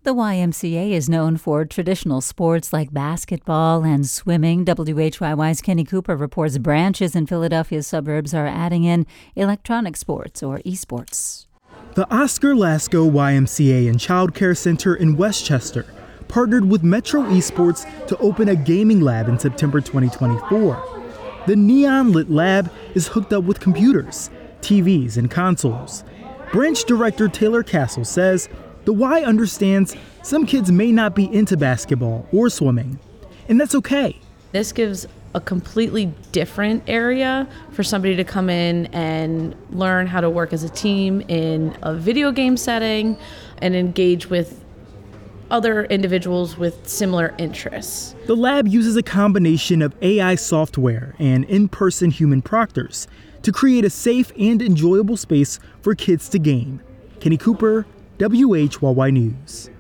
The YMCA is known for traditional sports like basketball and swimming. WHYY's Kenny Cooper reports branches in Philadelphia's suburbs are adding in electronic sports or esports. The Oscar Lasco YMCA and Child Care Center in Westchester partnered with Metro Esports to open a gaming lab in September 2024. The neon-lit lab is hooked up with computers, TVs, and consoles. Branch Director Taylor Castle says the Y understands some kids may not be into basketball or swimming, and that's okay. This gives a completely different area for somebody to come in and learn how to work as a team in a video game setting and engage with other individuals with similar interests. The lab uses a combination of AI software and in-person human proctors to create a safe and enjoyable space for kids to game. Kenny Cooper, WHYY News.